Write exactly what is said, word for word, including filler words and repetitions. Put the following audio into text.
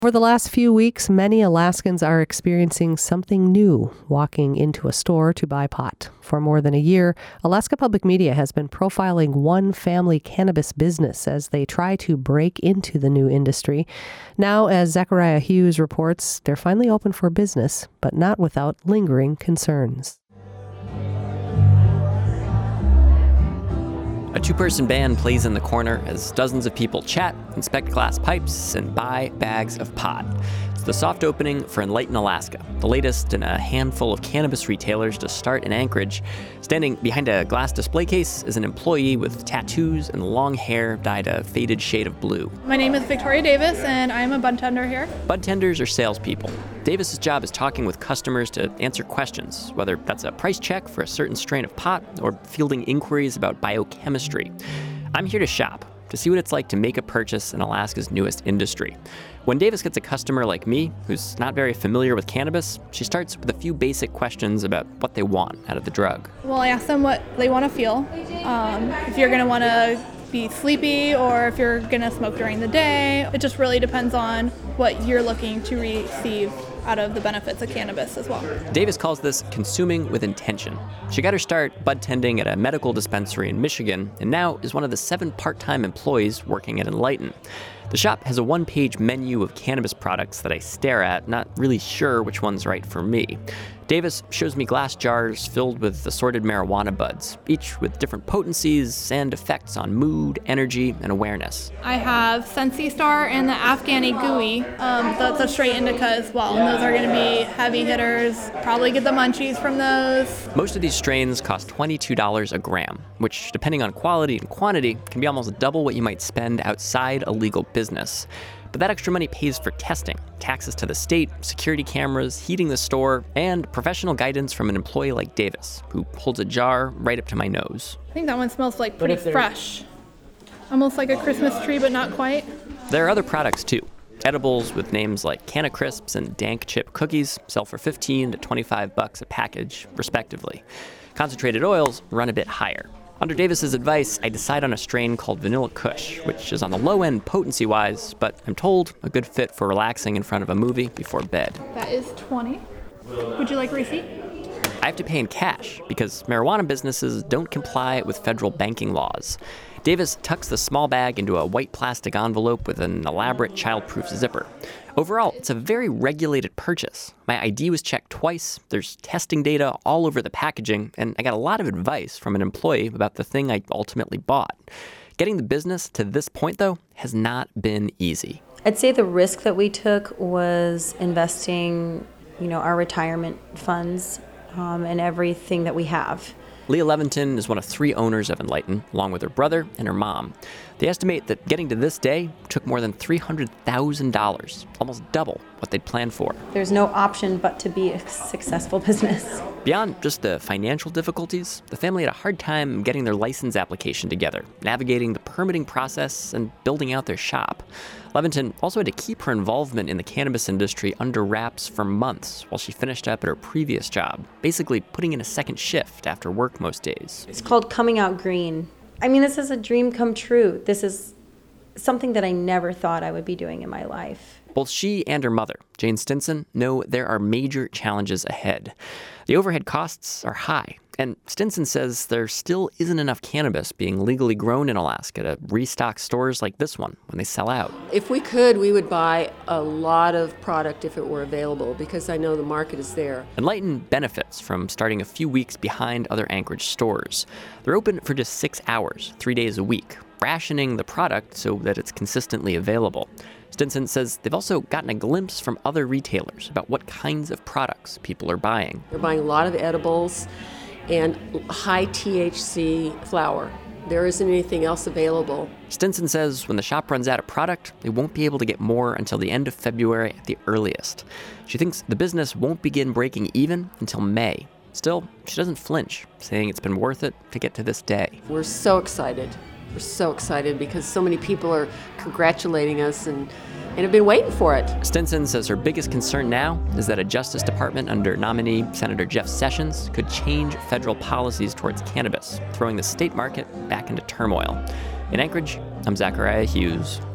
For the last few weeks, many Alaskans are experiencing something new, walking into a store to buy pot. For more than a year, Alaska Public Media has been profiling one family cannabis business as they try to break into the new industry. Now, as Zachariah Hughes reports, they're finally open for business, but not without lingering concerns. A two-person band plays in the corner as dozens of people chat, inspect glass pipes, and buy bags of pot. It's the soft opening for Enlighten Alaska, the latest in a handful of cannabis retailers to start in Anchorage. Standing behind a glass display case is an employee with tattoos and long hair dyed a faded shade of blue. My name is Victoria Davis, and I'm a bud tender here. Bud tenders are salespeople. Davis's job is talking with customers to answer questions, whether that's a price check for a certain strain of pot or fielding inquiries about biochemistry. I'm here to shop, to see what it's like to make a purchase in Alaska's newest industry. When Davis gets a customer like me, who's not very familiar with cannabis, she starts with a few basic questions about what they want out of the drug. Well, I ask them what they want to feel. Um, if you're going to want to be sleepy or if you're going to smoke during the day. It just really depends on what you're looking to receive out of the benefits of cannabis as well. Davis calls this consuming with intention. She got her start bud tending at a medical dispensary in Michigan and now is one of the seven part-time employees working at Enlighten. The shop has a one-page menu of cannabis products that I stare at, not really sure which one's right for me. Davis shows me glass jars filled with assorted marijuana buds, each with different potencies and effects on mood, energy, and awareness. I have Sensi Star and the Afghani Gooey. Um, that's a straight indica as well, and those are going to be heavy hitters. Probably get the munchies from those. Most of these strains cost twenty-two dollars a gram, which, depending on quality and quantity, can be almost double what you might spend outside a legal business. But that extra money pays for testing, taxes to the state, security cameras, heating the store, and professional guidance from an employee like Davis, who holds a jar right up to my nose. I think that one smells like pretty fresh. Almost like a Christmas tree, but not quite. There are other products too. Edibles with names like Canna Crisps and Dank Chip Cookies sell for fifteen to twenty-five bucks a package, respectively. Concentrated oils run a bit higher. Under Davis's advice, I decide on a strain called Vanilla Kush, which is on the low end potency-wise, but I'm told a good fit for relaxing in front of a movie before bed. That is twenty. Would you like a receipt? I have to pay in cash because marijuana businesses don't comply with federal banking laws. Davis tucks the small bag into a white plastic envelope with an elaborate child-proof zipper. Overall, it's a very regulated purchase. My I D was checked twice, there's testing data all over the packaging, and I got a lot of advice from an employee about the thing I ultimately bought. Getting the business to this point, though, has not been easy. I'd say the risk that we took was investing, you know, our retirement funds um, and everything that we have. Leah Leventon is one of three owners of Enlighten, along with her brother and her mom. They estimate that getting to this day took more than three hundred thousand dollars, almost double what they'd planned for. There's no option but to be a successful business. Beyond just the financial difficulties, the family had a hard time getting their license application together, navigating the permitting process, and building out their shop. Leventon also had to keep her involvement in the cannabis industry under wraps for months while she finished up at her previous job, basically putting in a second shift after work most days. It's called coming out green. I mean, this is a dream come true. This is something that I never thought I would be doing in my life. Both she and her mother, Jane Stinson, know there are major challenges ahead. The overhead costs are high, and Stinson says there still isn't enough cannabis being legally grown in Alaska to restock stores like this one when they sell out. If we could, we would buy a lot of product if it were available, because I know the market is there. Enlighten benefits from starting a few weeks behind other Anchorage stores. They're open for just six hours, three days a week, rationing the product so that it's consistently available. Stinson says they've also gotten a glimpse from other retailers about what kinds of products people are buying. They're buying a lot of edibles and high T H C flower. There isn't anything else available. Stinson says when the shop runs out of product, they won't be able to get more until the end of February at the earliest. She thinks the business won't begin breaking even until May. Still, she doesn't flinch, saying it's been worth it to get to this day. We're so excited. We're so excited because so many people are congratulating us and, and have been waiting for it. Stinson says her biggest concern now is that a Justice Department under nominee Senator Jeff Sessions could change federal policies towards cannabis, throwing the state market back into turmoil. In Anchorage, I'm Zachariah Hughes.